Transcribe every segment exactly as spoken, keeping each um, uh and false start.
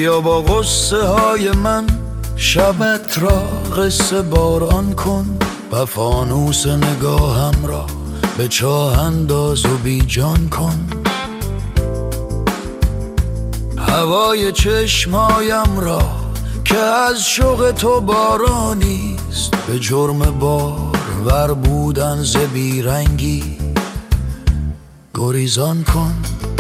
بیا با غصه های من شبت را قصه باران کن و فانوس نگاهم را به چاه انداز و بی جان کن. هوای چشمایم را که از شوق تو بارانیست، به جرم بارور بودن ز بیرنگی گریزان کن.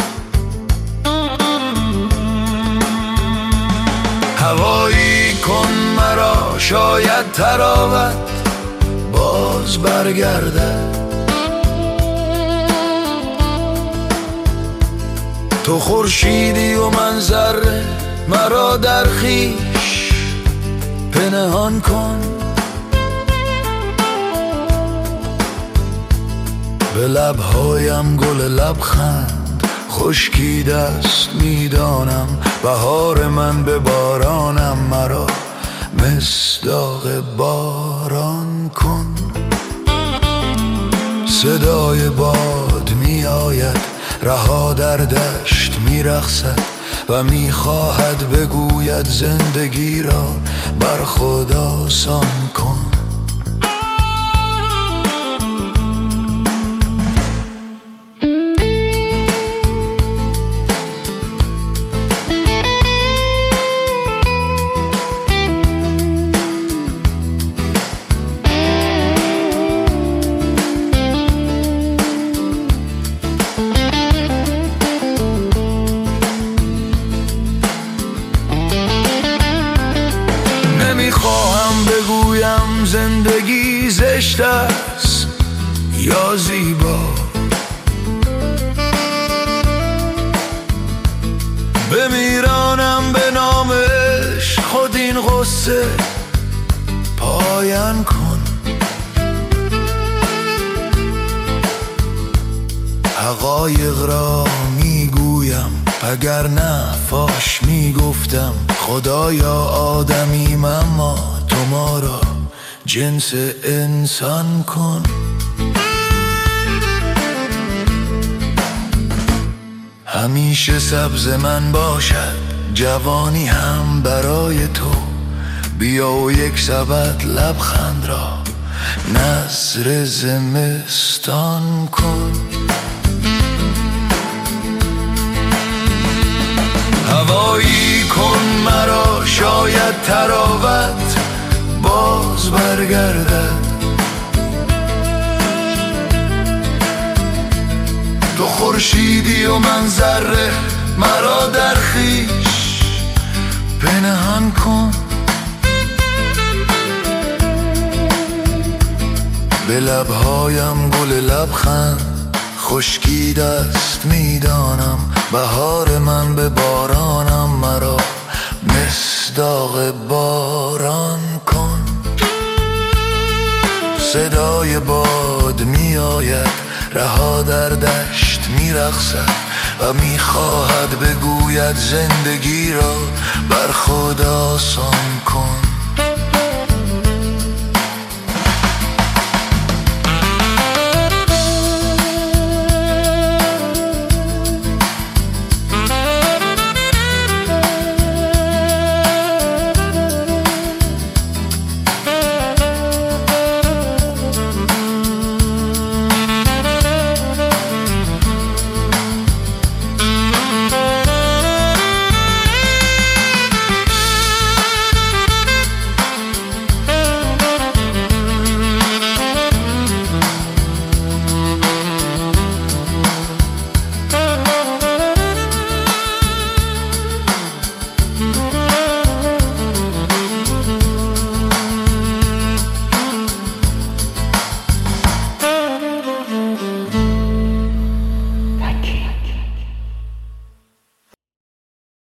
هوایی کن مرا شاید تراوت باز برگرده، تو خورشیدی و من ذره، مرا در خویش پنهان کن. به لبهایم گل لبخند خشکیده است میدانم، بهار من به بارانم مرا مصداق باران کن. صدای باد می آید رها در دشت می رقصد و می خواهد بگوید زندگی را بر خود آسان کن. نمیخواهم بگویم زندگی زشت است یا زیبا، بمیرانم به نامش خود این غصه پایان کن. حقایق را میگویم اگر نه فاش میگفتم، خدایا آدمیم اما تو ما را جنس انسان کن. همیشه سبز من باشد جوانی هم برای تو، بیا و یک سبد لبخند را نذر زمستان کن. هوایی کن مرا شاید تراوت باز برگردد، تو خورشیدی و من ذره، مرا در خویش پنهان کن. به لبهایم گل لبخند خشکیده است میدانم، بهار من به بارانم مرا مصداق باران کن. صدای باد می آید رها در دشت می رقصد و می خواهد بگوید زندگی را بر خود آسان کن.